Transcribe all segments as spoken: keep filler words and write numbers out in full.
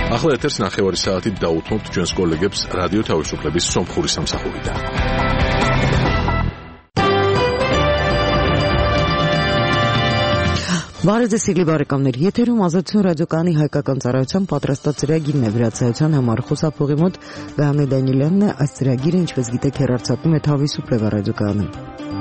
ახლა ეთერს ნახევარი საათით დაუთმობთ ჩვენს კოლეგებს რადიო თავისუფლების სომხური სამსახურიდან. Բարեձեզ սիրելի բարեկամներ, եթերում Ազատություն ռադիոկայանի հայկական ծառայության պատրաստած ծրագիրն է վրացայության համար խոսափողի մոտ Վահանե Դանիելյանն է, այս ծրագիրը ինչպես գիտեք հեռարձակվում է Თავისუფლება ռադիոկայանում։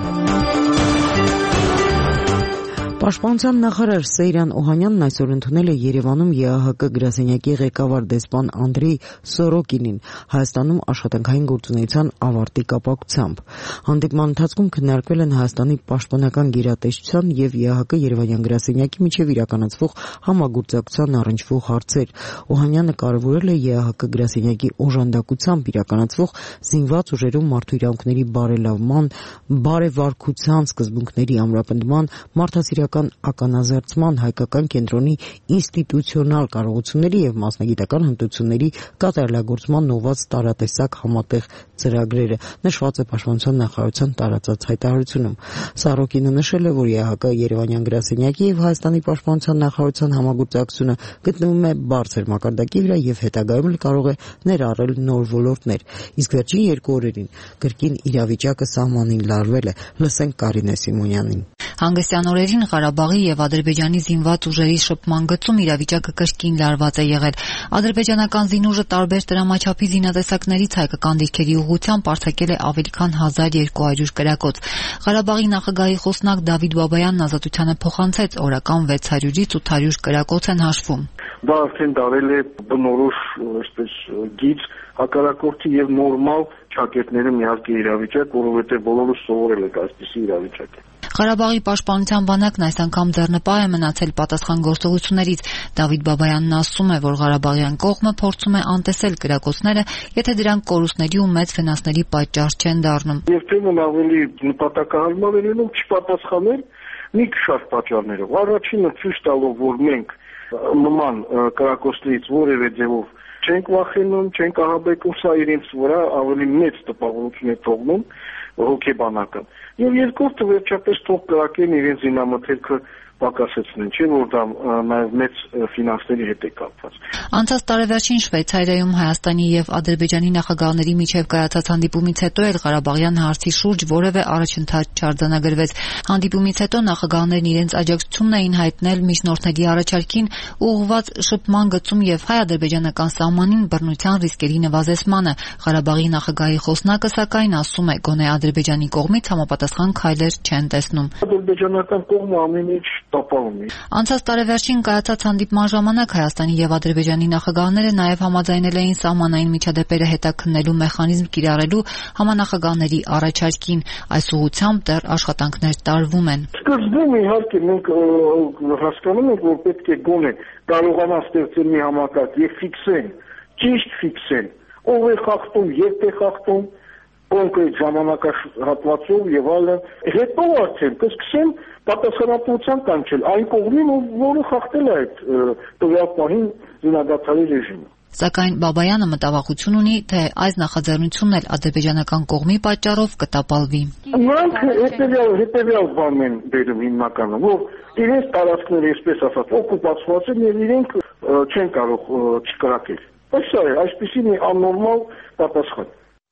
Պաշտպանության նախարար Սեյրան Օհանյանն այսօր ընդունել է Երևանում ԵԱՀԿ գրասենյակի ղեկավար դեսպան Անդրեյ Սորոկինին Հայաստանում աշխատանքային գործունեության ավարտի կապակցությամբ։ Հանդիպման ընթացքում քննարկվել են Հայաստանի պաշտպանական գերատեսչության եւ ԵԱՀԿ Երևանյան գրասենյակի միջև իրականացվող համագործակցության առնչվող հարցեր։ Օհանյանը կարևորել է ԵԱՀԿ գրասենյակի օժանդակությամբ իրականացվող զինված ուժերում մարդու իրավունքների բարելավման, բարեվարկության սկզբունքների ամրապնդման, մարդասիրական ականազերծման հայկական կենտրոնի ինստիտուցիոնալ կարողությունների եւ մասնագիտական հմտությունների կատարելագործման նոված տարատեսակ համատեղ ծրագրերը, նշված է Պաշտպանության նախարարության տարածած հայտարարությունում։ Սարոկինը նշել է, որ ԵԱՀԿ Երևանյան գրասենյակի եւ Հայաստանի Պաշտպանության նախարարության համագործակցությունը գտնվում է բարձր մակարդակի վրա եւ հետագայում կարող է ներառել նոր ոլորտներ։ Իսկ վերջին երկու օրերին կրկին իրավիճակը սահմանին լարվել է։ Լսենք Կարինե Սիմոնյանին։ Հանգստյան օրերին Ղարաբաղի եւ Ադրբեջանի զինված ուժերի շփման գծում իրավիճակը կրկին լարված է եղել։ Ադրբեջանական զինուժը տարբեր դրամաչափի զինատեսակներից հայկական դիրքերի ուղղությամբ արձակել է ավելի քան հազար երկու հարյուր կրակոց։ Ղարաբաղի նախագահի խոսնակ Դավիթ Բաբայանն Ազատությանը փոխանցեց օրական վեց հարյուրից ութ հարյուր կրակոց են հաշվում։ Դա արդեն դարել է բնորոշ, այսպես գիծ հակառակորդի եւ նորմալ ճակերտները միացքի իրավիճակ, որովհետեւ բոլորը սովորել են այսպիսի իրավիճակը։ Ղարաբաղի պաշտպանության բանակն այս անգամ ձեռնպահ է մնացել պատասխան գործողություններից։ Դավիթ Բաբայանն ասում է, որ Ղարաբաղյան կողմը փորձում է անտեսել կրակոցները, եթե դրանք կորուստների ու մեծ վնասների պատճառ չեն դառնում։ Եվ թեման ավելի նպատակահարմար է լինում չպատասխանել մի քիչ պատճառներով։ Առաջինը ցույց տալով, որ մենք նման կրակոցներից որևէ ձևով չենք վախենում, չենք ահաբեկում, սա իրենց վրա ավելի մեծ տպավորություն է թողնում հոգեբանական։ Եվ երկրորդը վերջապես թող կրակեն իրենց զինամթերքը պակասեցնեն, չէ՞ որ դա նաև մեծ ֆինանսների հետ է կապված։ Անցած տարեվերջին Շվեյցարիայում Հայաստանի եւ Ադրբեջանի նախագահների միջև կայացած հանդիպումից հետո էլ Ղարաբաղյան հարցի շուրջ որևէ առաջընթաց չարձանագրվեց։ Հանդիպումից հետո նախագահներն իրենց աջակցությունն էին հայտնել միջնորդների առաջարկին ուղղված շփման գծում եւ հայ-ադրբեջանական սահմանին բռնության ռիսկերի նվազեցմանը։ Ղարաբաղի նախագահի խոսնակը սակայն ասում է, գոնե Ադրբեջանի կողմից համապատասխան քայլեր չեն տեսնում։ Ադրբեջանական կողմը ամեն ինչ տապալում է։ Անցած տարեվերջին կայացած հանդիպման ժամանակ Հայաստանի եւ Ադրբեջանի նախագահները նաեւ համաձայնել էին սահմանային միջադեպերը հետաքննելու մեխանիզմ կիրառելու համանախագահների առաջարկին։ Այս ուղղությամբ դեռ աշխատանքներ տարվում են։ Սկզբում իհարկե մենք հասկանում ենք, որ պետք է գոնե կարողանան ստեղծել մի համակարգ եւ ֆիքսեն, ճիշտ ֆիքսեն, ով է խախտում, երբ է խախտում, կոնկրետ ժամանակահատվածով եւ այլն, հետո արդեն կսկսեն պատասխանատվության կանչել այն կողմին, որը խախտել է այդ տվյալ պահին զինադադարի ռեժիմը։ Սակայն Բաբայանը մտավախություն ունի, թե այս նախաձեռնությունն էլ ադրբեջանական կողմի պատճառով կտապալվի։ Նրանք հետեւյալ հետեւյալ բանն են բերում հիմնականում, որ իրենց տարածքները, այսպես ասած, օկուպացված են եւ իրենք չեն կարող չկրակել։ Բայց սա է, այսպիսի մի աննորմալ պատասխան։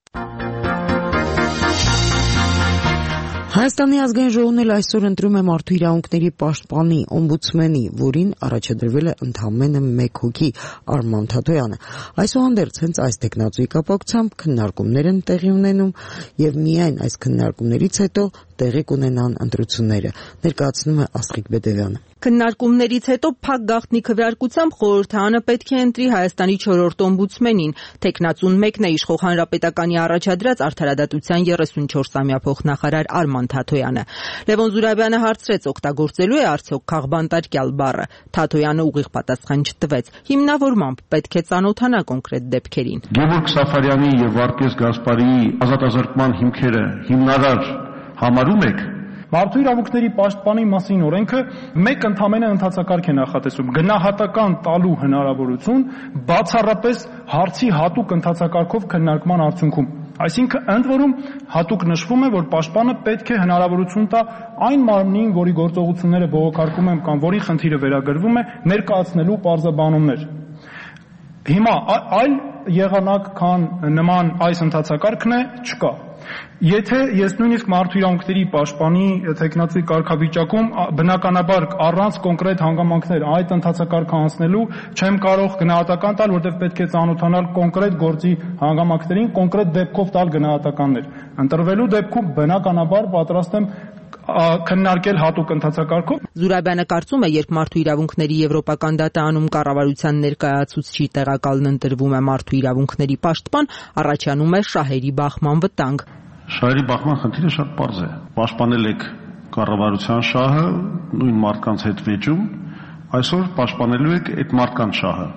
Հայաստանի ազգային ժողովն էլ այսօր ընտրում է մարդու իրավունքների պաշտպանի օմբուդսմենի, որին առաջադրվել է ընդամենը մեկ հոգի՝ Արման Թաթոյանը։ Այսուհանդերձ հենց այս տեխնացուի կապակցությամբ քննարկումներ են տեղի ունենում եւ միայն այս քննարկումներից հետո տեղի կունենան ընտրությունները, ներկայացնում է Աստղիկ Բեդևյանը։ Քննարկումներից հետո փակ գաղտնի քվեարկությամբ խորհրդարանը պետք է ընտրի Հայաստանի չորրորդ օմբուդսմենին։ Տեխնացուն մեկն է իշխող հանրապետականի առաջադրած արդարադատության երեսունչորսամյա փոխնախարար Արման Թաթոյանը։ Լևոն Զուրաբյանը հարցրեց, օգտագործելու է արդյոք քաղբանտարկյալ բառը։ Թաթոյանը ուղիղ պատասխան չտվեց։ Հիմնավորմամբ պետք է ծանոթանա կոնկրետ դեպքերին։ Գևորգ Սաֆարյանի եւ Վարդգես Գասպարիի ազատազրկման հիմքերը հիմնարար համարում եք։ Մարդու իրավունքների պաշտպանի մասին օրենքը մեկ ընդամենը ընդհանցակարգ է նախատեսում գնահատական տալու հնարավորություն բացառապես հարցի հատուկ ընդհանցակարգով քննարկման արդյունքում։ Այսինքն ընդ որում հատուկ նշվում է, որ պաշտպանը պետք է հնարավորություն տա այն մարմնին, որի գործողությունները բողոքարկում են կամ որի խնդիրը վերագրվում է, ներկայացնելու պարզաբանումներ։ Հիմա այլ եղանակ քան նման այս ընթացակարգն է չկա։ Եթե ես նույնիսկ մարդու իրավունքների պաշտպանի թեկնածուի կարգավիճակում բնականաբար առանց կոնկրետ հանգամանքներ այդ ընթացակարգը անցնելու չեմ կարող գնահատական տալ, որտեղ պետք է ծանոթանալ կոնկրետ գործի հանգամանքներին, կոնկրետ դեպքով տալ գնահատականներ։ Ընտրվելու դեպքում բնականաբար պատրաստ եմ քննարկել հատուկ ընթացակարգով։ Զուրաբյանը կարծում է, երբ մարդու իրավունքների եվրոպական դատարանում կառավարության ներկայացուցչի տեղակալն ընտրվում է մարդու իրավունքների պաշտպան, առաջանում է շահերի բախման վտանգ։ Շահերի բախման խնդիրը շատ պարզ է։ Պաշտպանել եք կառավարության շահը նույն մարդկանց հետ վեճում, այսօր պաշտպանելու եք այդ մարդկանց շահը։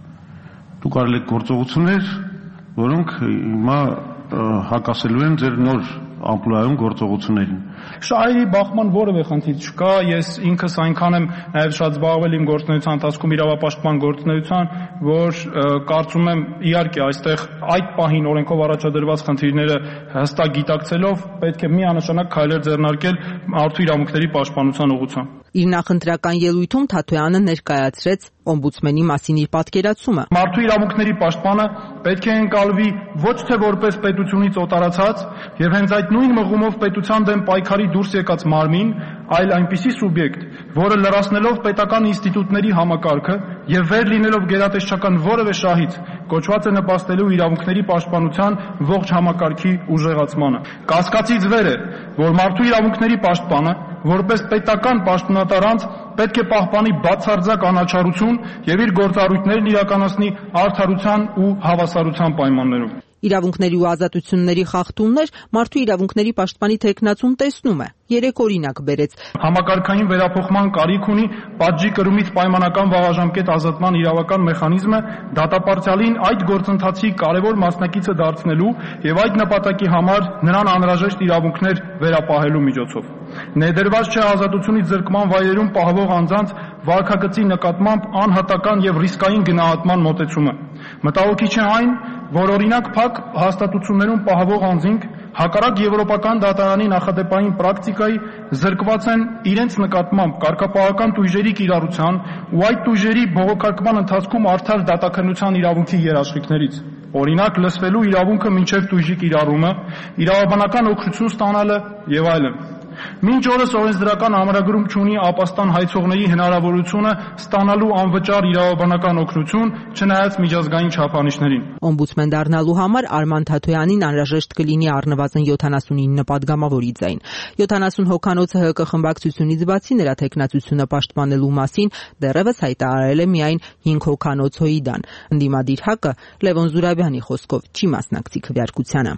Դուք արել եք գործողություններ, որոնք հիմա հակասելու են ձեր նոր ամպլուայում գործողություններին։ Շահերի բախման որևէ խնդիր չկա, ես ինքս այնքան եմ նաև շատ զբաղվել իմ գործունեության ընթացքում իրավապաշտպան գործունեության, որ կարծում եմ իհարկե այստեղ այդ պահին օրենքով առաջադրված խնդիրները հստակ գիտակցելով պետք է միանշանակ քայլեր ձեռնարկել մարդու իրավունքների պաշտպանության ուղղությամբ։ Իր նախընտրական ելույթում Թաթոյանը ներկայացրեց օմբուդսմենի մասին իր պատկերացումը։ Մարդու իրավունքների պաշտպանը պետք է ընկալվի ոչ թե որպես պետությունից օտարացած եւ հենց այդ նույն մղումով պետության դեմ պայքարի դուրս եկած մարմին, այլ այնպիսի սուբյեկտ, որը լրացնելով պետական ինստիտուտների համակարգը եւ վեր լինելով գերատեսչական որևէ շահից կոչված է նպաստելու իրավունքների պաշտպանության ողջ համակարգի ուժեղացմանը։ Կասկածից վեր է, որ մարդու իրավունքների պաշտպանը որպես պետական պաշտոնատար անձ պետք է պահպանի բացարձակ անաչառություն եւ իր գործառույթներն իրականացնի արդարության ու հավասարության պայմաններում։ Իրավունքների ու ազատությունների խախտումներ մարդու իրավունքների պաշտպանի թեկնածուն տեսնում է։ Երեք օրինակ բերեց։ Համակարգային վերափոխման կարիք ունի պատժի կրումից պայմանական վաղաժամկետ ազատման իրավական մեխանիզմը դատապարտյալին այդ գործընթացի կարևոր մասնակիցը դարձնելու եւ այդ նպատակի համար նրան անհրաժեշտ իրավունքներ վերապահելու միջոցով։ Ներդրված չէ ազատությունից զրկման վայրերում պահվող անձանց վարքագծի նկատմամբ անհատական եւ ռիսկային գնահատման մոտեցումը։ Մտահոգիչ է այն, որ օրինակ փակ հաստատություններում պահվող անձինք հակառակ եվրոպական դատարանի նախադեպային պրակտիկայի զրկված են իրենց նկատմամբ կարգապահական տույժերի կիրառության ու այդ տույժերի բողոքարկման ընթացքում արդար դատաքննության իրավունքի երաշխիքներից։ Օրինակ լսվելու իրավունքը մինչև տույժի կիրառումը, իրավաբանական օգնություն ստանալը եւ այլն։ Մինչ օրս օրենսդրական ամրագրում չունի ապաստան հայցողների հնարավորությունը ստանալու անվճար իրավաբանական օգնություն, չնայած միջազգային չափանիշներին։ Օմբուդսմեն դառնալու համար Արման Թաթոյանին անհրաժեշտ կլինի առնվազն յոթանասունինը պատգամավորի ձայն։ յոթանասուն հոգանոցը ՀԿ խմբակցությունից բացի նրա թեկնածությունը պաշտպանելու մասին դեռևս հայտարարել է միայն հինգ հոգանոց ՀՅԴ-ն։ Ընդդիմադիր ՀԱԿ-ը Լևոն Զուրաբյանի խոսքով չի մասնակցի քվեարկությանը։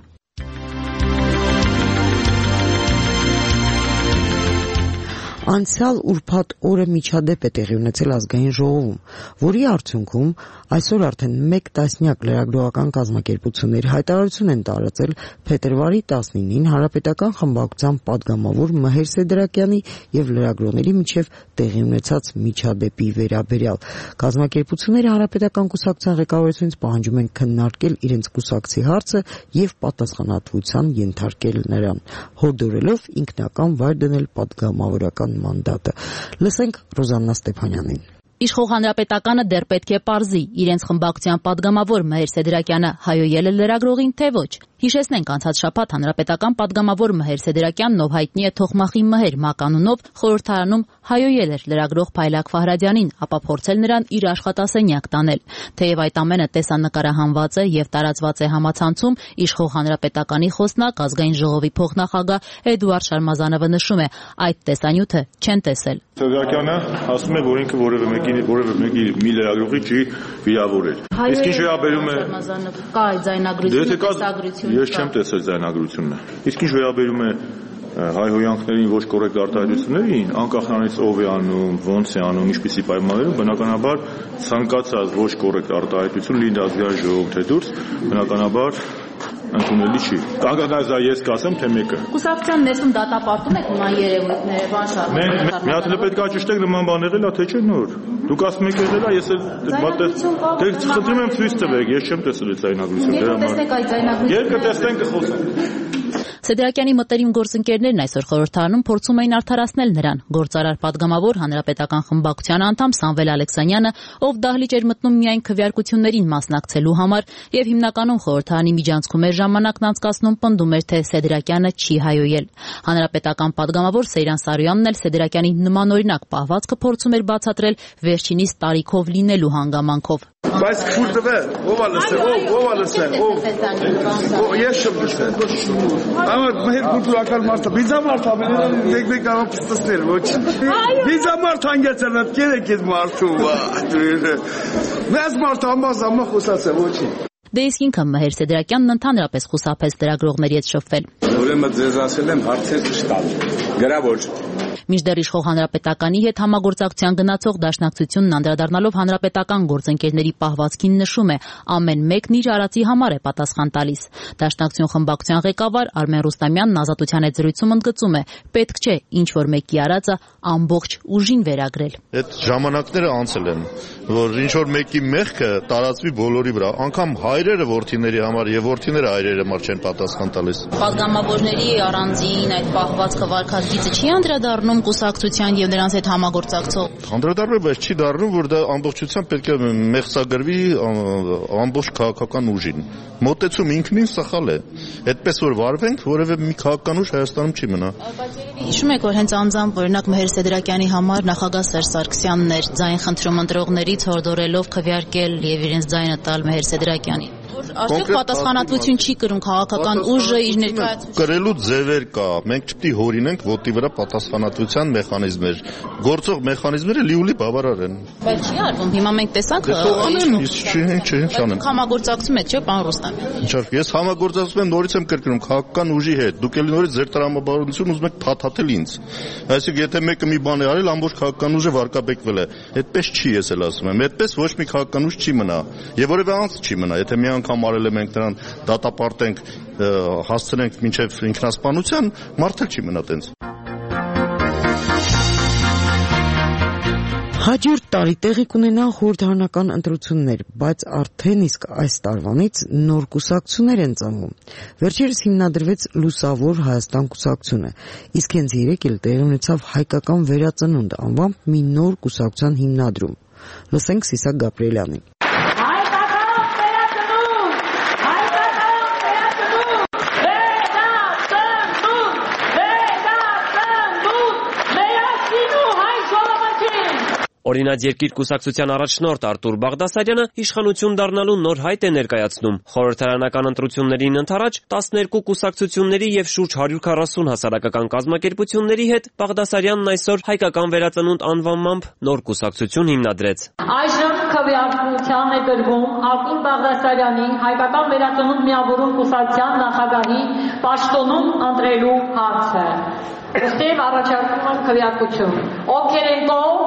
Անցյալ ուրբաթ օրը միջադեպ է տեղի ունեցել ազգային ժողովում, որի արդյունքում այսօր արդեն մեկ տասնյակ լրագրողական կազմակերպություններ հայտարարություն են տարածել փետրվարի տասնինին հանրապետական խմբակցության падգամավոր Մհեր Սեդրակյանի եւ լրագրողների միջև տեղի ունեցած միջադեպի վերաբերյալ։ Կազմակերպությունները հանրապետական կուսակցության ղեկավարությունից պահանջում են քննարկել իրենց կուսակցի հարցը եւ պատասխանատվության ենթարկել նրան, հորդորելով ինքնական վայր դնել падգամավորական մանդատը։ Լսենք Ռոզաննա Ստեփանյանին։ Իշխող հանրապետականը դեռ պետք է պարզի իրենց խմբակցության падգամավոր Մհեր Սեդրակյանը հայոյել է լրագրողին, թե ոչ։ Հիշեցնենք, անցած շաբաթ հանրապետական падգամավոր Մհեր Սեդրակյանն, ով հայտնի է Թոխմախի Մհեր մականունով, խորհրդարանում հայոյել էր լրագրող Փայլակ Ֆահրադյանին, ապա փորձել նրան իր աշխատասենյակ տանել։ Թեև այդ ամենը տեսանկարահանված է եւ տարածված է համացանցում, իշխող հանրապետականի խոսնակ, ազգային ժողովի փոխնախագահ Էդուարդ Շարմազանովը նշում է, այդ տեսանյութը չեն տեսել։ Սեդրակյանը ասում է, որ ինքը որևէ մեկի որևէ մեկի մի լրագրողի չի վիրավորել։ Իսկ ինչ վերաբերում է կա այդ ձայնագրությունը, ես չեմ տեսել ձայնագրությունը։ Իսկ ինչ վերաբերում է հայհոյանքներին ոչ կոռեկտ արտահայտություններին, անկախ նրանից ով է անում, ոնց է անում, ինչպիսի պայմաններում, բնականաբար ցանկացած ոչ կոռեկտ արտահայտություն լինի ազգային ժողով թե դուրս, բնականաբար ընդունելի չի։ Կանգնած ես կասեմ, թե մեկը։ Կուսակցության ներսում դատապարտում եք նման երևույթները, բան շատ։ Մի հատ էլ պետք է ճշտեք նման բան եղել է, թե չէ նոր։ Դուք ասում եք եղել է, ես էլ դե խնդրում եմ ցույց տվեք, ես չեմ տեսել այդ ձայնագրությունը։ Երբ տեսնեք այդ ձայնագրությունը։ Երբ կտեսնենք կխոսենք։ Սեդրակյանի մտերիմ գործընկերներն այսօր խորհրդարանում փորձում էին արդարացնել նրան։ Գործարար պատգամավոր հանրապետական խմբակցության անդամ Սամվել Ալեքսանյանը, ով դահլիճ էր մտնում միայն քվեարկություններին մասնակցելու համար եւ հիմնականում խորհրդարանի միջանցքում էր ժամանակն անցկացնում, պնդում էր, թե Սեդրակյանը չի հայոյել։ Հանրապետական պատգամավոր Սեյրան Սարոյանն էլ Սեդրակյանի նմանօրինակ պահվածքը փորձում էր բացատրել վերջինիս տարիքով լինելու հանգամանքով։ Բայց քուրդը ով ալսե ով ով ալսե ով ես շփ դե ամա մեր քուրդական մարդը բիզամարտ ամեն մեկ-մեկ կարող պստներ ոչ բիզամարտ հանգեցան կերեք այդ մարդու մեծ մարդ ամազ ամա խոսացե ոչի Դե իսկ ինքը Մհեր Սեդրակյանն ընդհանրապես խուսափեց լրագրողների հետ շփվել։ Ուրեմն ձեզ ասել եմ հարցեր չտալ։ Գրավոր Մինչդեռ իշխող հանրապետականի հետ համագործակցության գնացող դաշնակցությունն անդրադառնալով հանրապետական գործընկերների պահվածքին նշում է, ամեն մեկն իր արածի համար է պատասխան տալիս։ Դաշնակցություն խմբակցության ղեկավար Արմեն Ռուստամյանն Ազատության հետ զրույցում ընդգծում է, պետք չէ ինչ որ մեկի արածը ամբողջ ուժին վերագրել։ Այդ ժամանակները անցել են, որ ինչ որ մեկի մեղքը տարածվի բոլորի վրա, անգամ հայրերը որդիների համար եւ որդիները հայրերի համար չեն պատասխան տալիս։ Պատգամավորների առանձին այդ պահվածքը վարկածգիծը չի անդրադառնում կուսակցության եւ նրանց հետ համագործակցող։ Անդրադառնում է, բայց չի դառնում, որ դա ամբողջությամբ պետք է մեղսագրվի ամբողջ քաղաքական ուժին։ Մոտեցում ինքնին սխալ է։ Այդպես որ վարվենք, որևէ մի քաղաքական ուժ Հայաստանում չի մնա։ Բայց երևի հիշում եք, որ հենց անձամբ օրինակ Մհեր Սեդրակյանի համար նախագահ Սերժ Սարգսյանն էր ձայն խնդրում ընտրողներից հորդորելով քվեարկել եւ իրենց ձայնը տալ Մհեր Սեդրակյանին։ Արդյոք պատասխանատվություն չի կրում քաղաքական ուժը իր ներկայացուցիչը։ Կրելու ձևեր կա։ Մենք չպետք է հորինենք ոտի վրա պատասխանատվության մեխանիզմեր։ Գործող մեխանիզմները լիուլի բավարար են։ Բայց չի արվում։ Հիմա մենք տեսանք համագործակցում եք, չէ՞, պարոն Ռուստամյան։ Ինչա՞, ես համագործակցում եմ, նորից եմ կրկնում քաղաքական ուժի հետ։ Դուք էլ նորից ձեր տրամաբանությունը ուզում եք փաթաթել ինձ։ Այսինքն եթե մեկը մի բան է արել, ամբողջ քաղաքական ուժը վարկաբեկվել է։ Այդպես չի, ես էլ ասում եմ։ Այդպես ոչ մի քաղաքական ուժ չի մնա։ Եվ որևէ անձ չի մնա, եթե մի անգամ արել է մենք նրան դատապարտենք, հասցնենք մինչև ինքնասպանության, մարդը չի մնա տենց։ Հաջորդ տարի տեղի կունենան խորհրդարանական ընտրություններ, բայց արդեն իսկ այս տարվանից նոր կուսակցություններ են ծնվում։ Վերջերս հիմնադրվեց Լուսավոր Հայաստան կուսակցությունը, իսկ հենց երեկ էլ տեղի ունեցավ Հայկական վերածնունդ անվամբ մի նոր կուսակցության հիմնադրում։ Լսենք Սիսակ Գաբրիելյանին։ Օրինաց երկիր կուսակցության առաջնորդ Արտուր Բաղդասարյանը իշխանություն դառնալու նոր հայտ է ներկայացնում։ Խորհրդարանական ընտրություններին ընդառաջ տասներկու կուսակցությունների եւ շուրջ հարյուր քառասուն հասարակական կազմակերպությունների հետ Բաղդասարյանն այսօր Հայկական վերածնունդ անվանմամբ նոր կուսակցություն հիմնադրեց։ Այժմ քվեարկության է դրվում Արտուր Բաղդասարյանի Հայկական վերածնունդ միավորում կուսակցության նախագահի պաշտոնում ընտրելու հարցը։ Ըստև առաջարկում եմ քվեարկություն։ Ովքեր են կողմ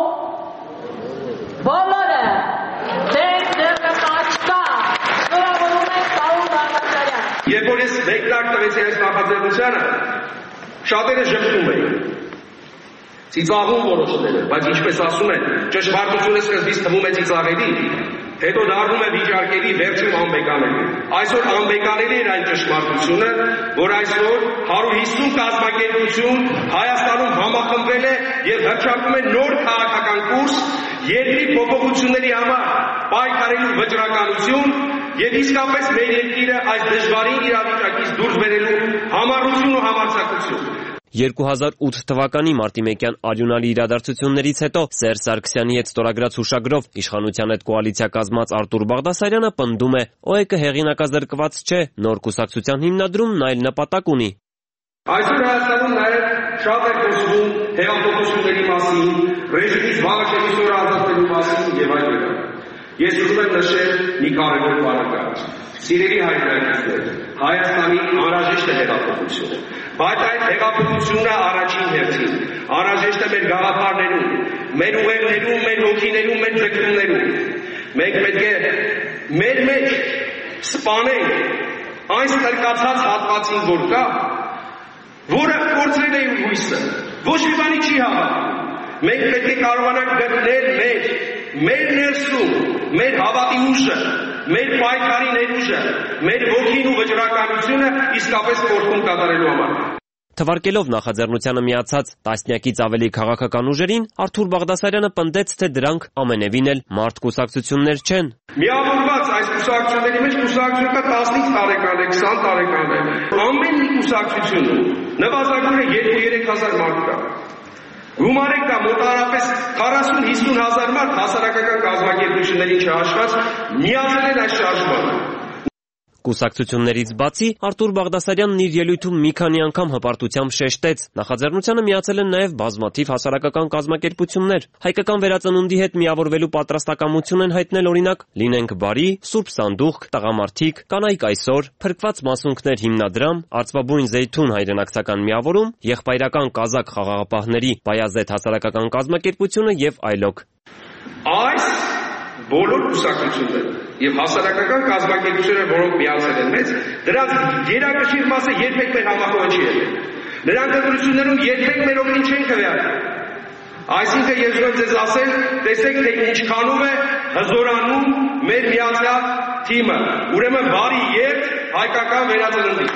Բոլորը դες դերը աչկա շնորհավորում ենք Արտուր Բաղդասարյան։ Երբ որ ես մեկնարկ տվեցի այս նախաձեռնությանը, շատերը ժպտում էին, ծիծաղում որոշները, բայց ինչպես ասում են, ճշմարտությունը սկզբից թվում է ծիծաղելի, հետո դառնում է վիճարկելի, վերջում անբեկանելի։ Այսօր անբեկանելի էր այն ճշմարտությունը, որ այսօր հարյուր հիսուն կազմակերպություն Հայաստանում համախմբվել է եւ հռչակում է նոր քաղաքական կուրս երկրի փոփոխությունների համար պայքարելու վճռականություն եւ իսկապես մեր երկիրը այս դժվարին իրավիճակից դուրս բերելու համառություն ու համարձակություն։ երկու հազար ութ թվականի մարտի մեկյան արյունալի իրադարձություններից հետո Սերժ Սարգսյանի հետ ստորագրած հուշագրով իշխանության հետ կոալիցիա կազմած Արտուր Բաղդասարյանը պնդում է, ՕԵԿ-ը հեղինակազրկված չէ, նոր կուսակցության հիմնադրումն այլ նպատակ ունի։ Այսօր Հայաստանում նաև շատ է խոսվում հեղափոխությունների մասին, ռեժիմից վաղաշենիսորը ազատվելու մասին եւ այլն։ Ես ուզում եմ նշել մի կարևոր բառը։ Սիրելի հայրենակիցներ, Հայաստանի անհրաժեշտ է հեղափոխությունը, բայց այդ հեղափոխությունը առաջին հերթին անհրաժեշտ է մեր գաղափարներում, մեր ուղերներում, մեր հոգիներում, մեր ձգտումներում։ Մենք պետք է մեր մեջ սպանենք այն ստրկացած հատվածին, որ կա, որը կորցրել է իր հույսը, ոչ մի բանի չի հավատում։ Մենք պետք է կարողանանք գտնել մեր, մեր ներսում, մեր հավատի ուժը, մեր պայքարի ներուժը, մեր ոգին ու վճռականությունը իսկապես կորքում կատարելու համար։ Թվարկելով նախաձեռնությանը միացած տասնյակից ավելի քաղաքական ուժերին, Արթուր Բաղդասարյանը պնդեց, թե դրանք ամենևին էլ մարդ կուսակցություններ չեն։ Միավորված այս կուսակցությունների մեջ կուսակցությունը տասնից տարեկան է, քսան տարեկան է։ Ամեն մի կուսակցություն նվազագույնը երկու-երեք հազար մարդ կա։ Գումարեք կա մոտավորապես քառասուն-հիսուն հազար մարդ հասարակական կազմակերպությունների չհաշված միացել են այս շարժմանը։ Կուսակցություններից բացի Արթուր Բաղդասարյանն իր ելույթում մի քանի անգամ հպարտությամբ շեշտեց. նախաձեռնությանը միացել են նաև բազմաթիվ հասարակական կազմակերպություններ։ Հայկական վերածնունդի հետ միավորվելու պատրաստակամություն են հայտնել օրինակ «Լինենք բարի», «Սուրբ Սանդուղք», «Տղամարդիկ», «Կանայք այսօր», «Փրկված մասունքներ» հիմնադրամ, «Արծվաբույն Զեյթուն» հայրենակցական միավորում, «Եղբայրական կազակ» խաղաղապահների «Բայազեդ» հասարակական կազմակերպությունը եւ այլոք։ Այս բոլոր կուսակցությունները եւ հասարակական կազմակերպությունները, որոնք միացել են մեզ, դրանց գերակշիռ մասը երբեք մեր համախոհը չի եղել։ Նրանք ընտրություններում երբեք մեր օգտին չեն քվեարկել։ Այսինքն ես ուզում եմ ձեզ ասել, տեսեք, թե ինչքանով է հզորանում մեր միացյալ թիմը։ Ուրեմն բարի երթ հայկական վերածննդի։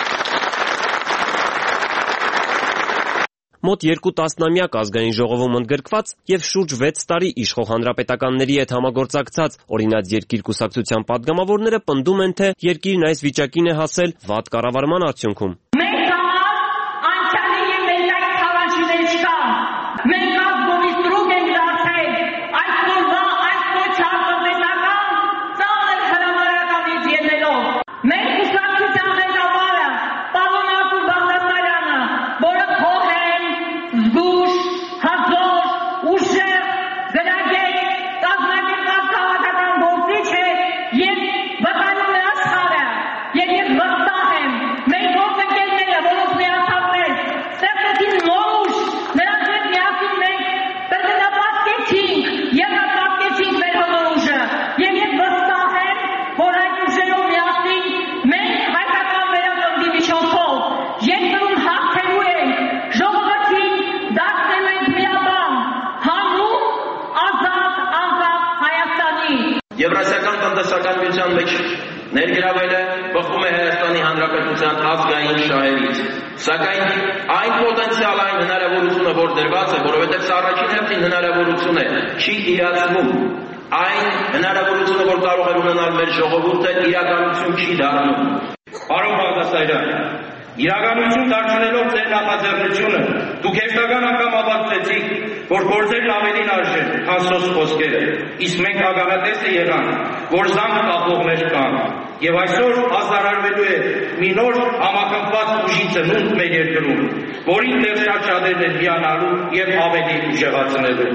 Մոտ երկու տասնամյակ ազգային ժողովում ընդգրկված եւ շուրջ վեց տարի իշխող հանրապետականների հետ համագործակցած օրինաց երկիր կուսակցության падգամավորները պնդում են, թե երկիրն այս վիճակին է հասել վատ կառավարման արդյունքում։ Մենք համար անցյալի եւ ներկայիս թավանչիներ չկան։ Մենք ազգովի ստրուկ ենք դարձել այսօրվա այս կոչալ տնտեսական ծանր հրամարականից ելնելով։ Մենք կուսակցության ղեկավարը պարոն Արթուր Բաղդասարյանը, որը փող զգուշ, հազոր, ուժեղ, գրագետ, կազմակերպված քաղաքական գործիչ է եւ վտարում է աշխարհը։ Եվ ես վստահ եմ, մեր գործընկերները, որոնց միացավ մեզ, ստեղծեցին նոր ուժ, նրանց հետ միասին մենք տրտնապատկեցինք եւ ապատկեցինք մեր հզոր ուժը։ Եվ ես վստահ եմ, որ այդ ուժերով միասին մենք հայկական վերածննդի միջոցով երկրում հաղթելու ենք, ժողովրդին դարձնելու ենք միաբան, հանուն, ազատ, անկախ Հայաստանի։ Եվրասիական տնտեսական միության մեջ ներգրավելը բխում է Հայաստանի Հանրապետության ազգային շահերից։ Սակայն այն պոտենցիալային հնարավորությունը, որ դրված է, որովհետև սա առաջին հերթին հնարավորություն է, չի իրացվում։ Այն հնարավորությունը, որ կարող է ունենալ մեր ժողովուրդը, իրականություն չի դառնում։ Պարոն Բաղդասարյան, իրականություն դարձնելով ձեր նախաձեռնությունը, դուք հերթական անգամ ապացուցեցիք, որ գործերն ավելին արժեն, քան սոս խոսքերը, իսկ մենք ականատեսը եղանք, որ զանգ կապողներ կան, եւ այսօր հազարարվելու է մի նոր համախմբված ուժի ծնունդ մեր երկրում, որին դեռ շատ շատերն են հիանալու եւ ավելի ուժեղացնելու։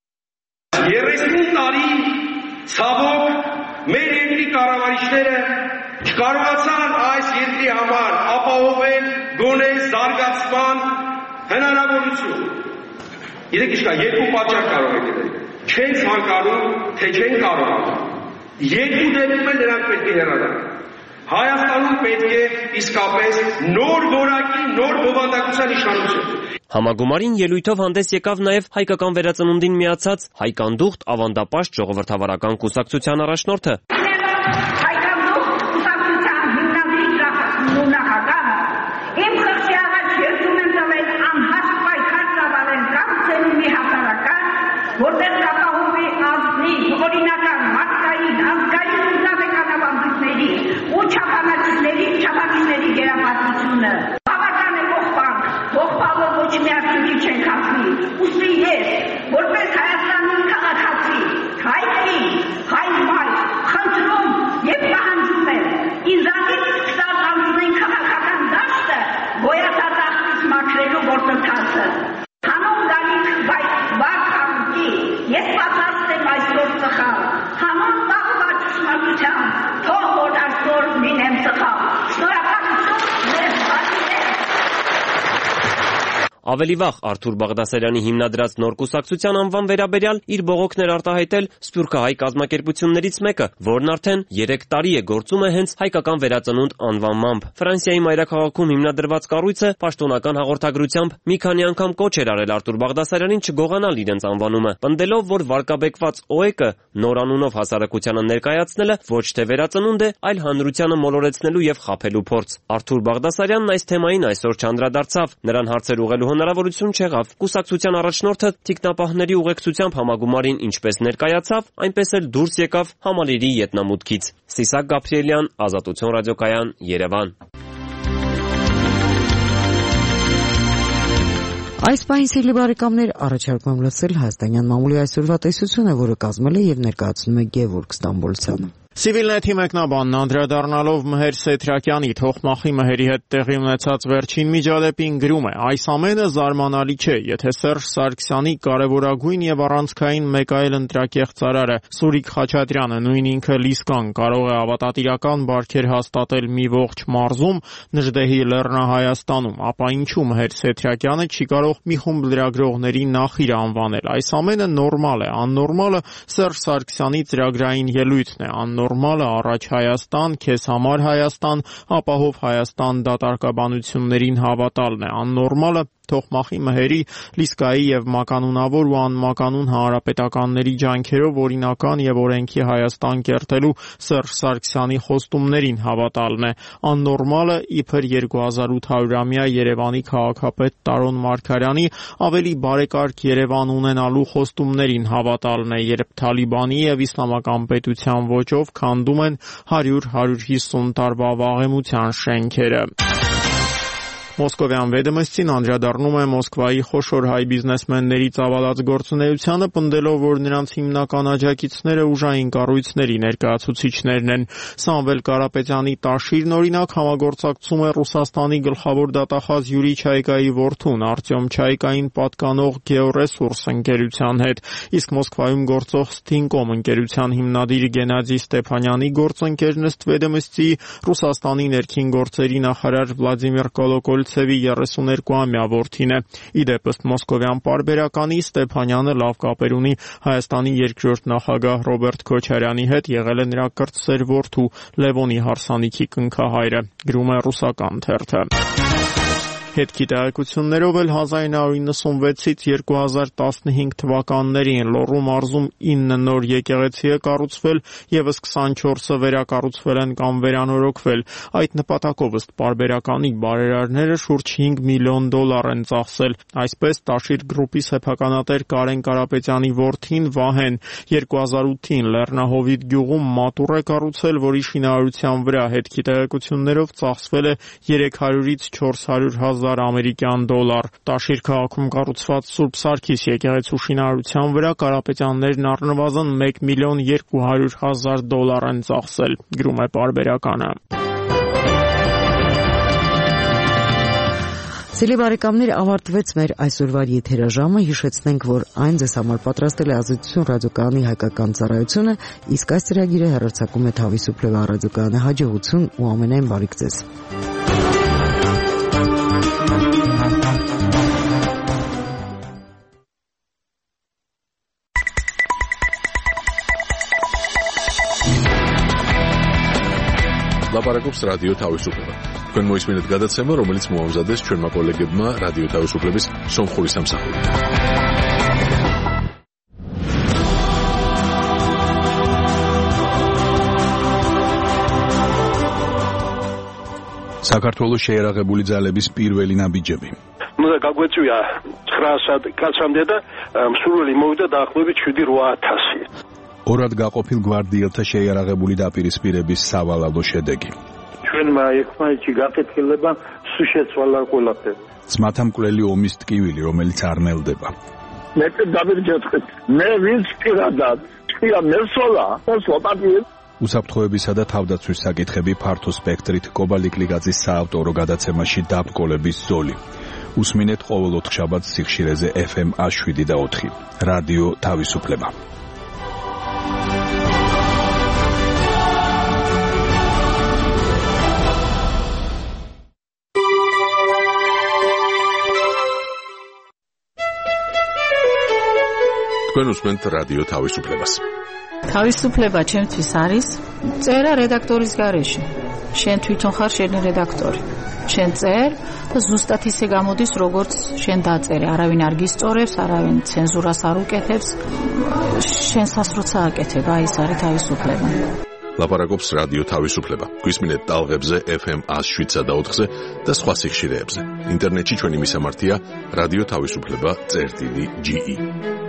երեսուն տարի ցավոք մեր երկրի կառավարիչները չկարողացան այս երկրի համար ապահովել գոնե զարգացման հնարավորություն։ Գիտեք ինչ կա, երկու պատճառ կարող է գտնել։ Չեն ցանկանում, թե չեն կարողանում։ Երկու դեպքում էլ նրանք պետք է հեռանան։ Հայաստանում պետք է իսկապես նոր որակի, նոր բովանդակության իշխանություն։ Համագումարին ելույթով հանդես եկավ նաև հայկական վերածնունդին միացած Հայկանդուխտ ավանդապաշտ ժողովրդավարական կուսակցության առաջնորդը։ Որտեղ կապահովի ազնի, օրինական, մարդկային, ազգային ու զավեկանավանդույթների ու չափանացիների, չափանիշների գերապատվությունը։ Բավական է ողբանք, ողբավոր ոչ մի արդյունքի չեն հասնի։ Ուստի ես, որպես Հայաստանի քաղաքացի, հայ կին, հայ մայր, խնդրում եւ պահանջում եմ, ինձանից ստալ անցնեն քաղաքական դաշտը գոյատատախտից մաքրելու գործընթացը։ Հանուն գալիք վայր խաղուկի, ես պատրաստ եմ այսօր ծխալ, հանուն տաղվա ճշմարտության, թող որ այսօր լինեմ ծխալ։ Շնորհակալություն, ձեզ բացի Ավելի վաղ Արթուր Բաղդասարյանի հիմնադրած նոր կուսակցության անվան վերաբերյալ իր բողոքներ արտահայտել սփյուռքահայ կազմակերպություններից մեկը, որն արդեն երեք տարի է գործում է հենց հայկական վերածնունդ անվանմամբ։ Ֆրանսիայի մայրաքաղաքում հիմնադրված կառույցը պաշտոնական հաղորդագրությամբ մի քանի անգամ կոչ էր արել Արթուր Բաղդասարյանին չգողանալ իրենց անվանումը, պնդելով, որ վարկաբեկված ՕԵԿ-ը նոր անունով հասարակությանը ներկայացնելը ոչ թե վերածնունդ է, այլ հանրությանը մոլորեցնելու եւ խաբելու փորձ։ Արթուր Բաղդասարյանն այս թեմային այսօր չանդրադարձավ, նրան հարցեր ուղղելու հնարավորություն չեղավ։ Կուսակցության առաջնորդը թիկնապահների ուղեկցությամբ համագումարին ինչպես ներկայացավ, այնպես էլ դուրս եկավ համալիրի ետնամուտքից։ Սիսակ Գաբրիելյան, Ազատություն ռադիոկայան, Երևան։ Այս պահին սիրելի բարեկամներ, առաջարկում եմ լսել հայաստանյան մամուլի այսօրվա տեսությունը, որը կազմել է եւ ներկայացնում է Գևորգ Ստամբոլցյանը։ Civilnet-ի մեկնաբանն անդրադառնալով Մհեր Սեթրակյանի թողմախի մհերի հետ տեղի ունեցած վերջին միջադեպին գրում է. այս ամենը զարմանալի չէ, եթե Սերժ Սարգսյանի կարևորագույն եւ առանցքային մեկ այլ ընտրակեղծարարը Սուրիկ Խաչատրյանը, նույն ինքը Լիսկան, կարող է ավատատիրական բարքեր հաստատել մի ողջ մարզում, Նժդեհի Լեռնահայաստանում, ապա ինչու Մհեր Սեթրակյանը չի կարող մի խումբ լրագրողների նախիր անվանել։ Այս ամենը նորմալ է, աննորմալը Սերժ Սարգսյանի ծրագրային ելույթն է, նորմալը առաջ Հայաստան, քեզ համար Հայաստան, ապահով Հայաստան դատարկաբանություններին հավատալն է, աննորմալը թողմախի մհերի, Լիսկայի եւ մականունավոր ու անմականուն հանրապետականների ջանքերով օրինական եւ օրենքի Հայաստան կերտելու Սերժ Սարգսյանի խոստումներին հավատալն է, աննորմալը իբր երկու հազար ութ հարյուրամյա Երևանի քաղաքապետ Տարոն Մարգարյանի ավելի բարեկարգ Երևան ունենալու խոստումներին հավատալն է, երբ Թալիբանի եւ իսլամական պետության ոճով քանդում են հարյուր հարյուր հիսուն տարվա վաղեմության շենքերը։ Մոսկովյան Վեդոմստին անդրադառնում է Մոսկվայի խոշոր հայ բիզնեսմենների ծավալած գործունեությանը, պնդելով, որ նրանց հիմնական աջակիցները ուժային կառույցների ներկայացուցիչներն են։ Սամվել Կարապետյանի Տաշիրն օրինակ համագործակցում է Ռուսաստանի գլխավոր դատախազ Յուրի Չայկայի որդուն Արտյոմ Չայկային պատկանող Գեոռեսուրս ընկերության հետ, իսկ Մոսկվայում գործող Սթինկոմ ընկերության հիմնադիր Գենադի Ստեփանյանի գործընկերն ըստ Վեդոմստի Ռուսաստանի ներքին գործերի նախարար Վլադիմիր Կոլոկոլ Սևի երեսուներկուամյա որդին է։ Իդեպ ըստ մոսկովյան պարբերականի Ստեփանյանը լավ կապեր ունի Հայաստանի երկրորդ նախագահ Ռոբերտ Քոչարյանի հետ, եղել է նրա կրտսեր որդու Լևոնի հարսանիքի կնքահայրը, գրում է ռուսական թերթը։ Հետքի տեղեկություններով էլ հազար ինը հարյուր նվսանվեցից երկու հազար տասնհինգ թվականներին Լոռու մարզում ինը նոր եկեղեցի է կառուցվել, եւս քսանչորսը վերակառուցվել են կամ վերանորոգվել։ Այդ նպատակով ըստ պարբերականի բարերարները շուրջ հինգ միլիոն դոլար են ծախսել։ Այսպես Տաշիր գրուպի սեփականատեր Կարեն Կարապետյանի որդին Վահեն երկու հազար ութին Լեռնահովիտ գյուղում մատուռ է կառուցել, որի շինարարության վրա հետքի տեղեկություններով ծախսվել է երեք հարյուրից չորս հարյուր հազար ամերիկյան դոլար։ Տաշիր քաղաքում կառուցված Սուրբ Սարգիս եկեղեցու շինարարության վրա Կարապետյաններն առնվազն մեկ միլիոն երկու հարյուր հազար դոլար են ծախսել, գրում է պարբերականը։ Սիրելի բարեկամներ, ավարտվեց մեր այսօրվա եթերաժամը, հիշեցնենք, որ այն ձեզ համար պատրաստել է Ազատություն ռադիոկայանի հայկական ծառայությունը, իսկ այս ծրագիրը հեռարձակում է Թավիսուփլեվա ռադիոկայանը, հաջողություն ու ամենայն բարիք ձեզ։ Լապարակობს ռադիո Թավիսուփլեվա։ Თქვენ მოისმინეთ გადაცემა, რომელიც მოამზადეს ჩვენმა კოლეგებმა რადიო თავისუფლების სომხური სამსახური. საქართველოს შეიარაღებული ძალების პირველი ნაბიჯები. ნუ გაგვეწვია ცხრაასად კაცამდე და მსურველი მოვიდა დაახლოებით შვიდი ათასი. ორად გაყოფილ გვარდიელთა შეიარაღებული დაპირისპირების სავალალო შედეგი. ჩვენმა ერთმანეთში გაკეთილება სულ შეცვალა ყველაფერი. ძმათა მკვლელი ომის ტკივილი, რომელიც არ ნელდება. მე დავირჯეთქეთ. მე ვინც პირადად ხია მესოლა, მოსვაპატი. უსაფრთხოებისა და თავდაცვის საკითხები ფართო სპექტრით კობალიკლიგაძის საავტორო გადაცემაში დაბკოლების ზოლი. უსმინეთ ყოველ ოთხშაბათს სიხშირეზე ეფ ემ შვიდ და ოთხი. რადიო თავისუფლება. თქვენ უსმენთ რადიო თავისუფლებას. თავისუფლება ჩემთვის არის წერა რედაქტორის გარეშე. შენ თვითონ ხარ შენი რედაქტორი. შენ წერ და ზუსტად ისე გამოდის, როგორც შენ დაწერე. არავინ არ გისწორებს, არავინ ცენზურას არ უკეთებს. შენ სასროცა აკეთებ, აი ეს არის თავისუფლება. ლაპარაკობს რადიო თავისუფლება. გვისმინეთ ტალღებზე ეფ ემ one oh seven და ოთხზე და სხვა სიხშირეებზე. ინტერნეტში ჩვენი მისამართია რადიო თავისუფლება წერტილი ჯი ი.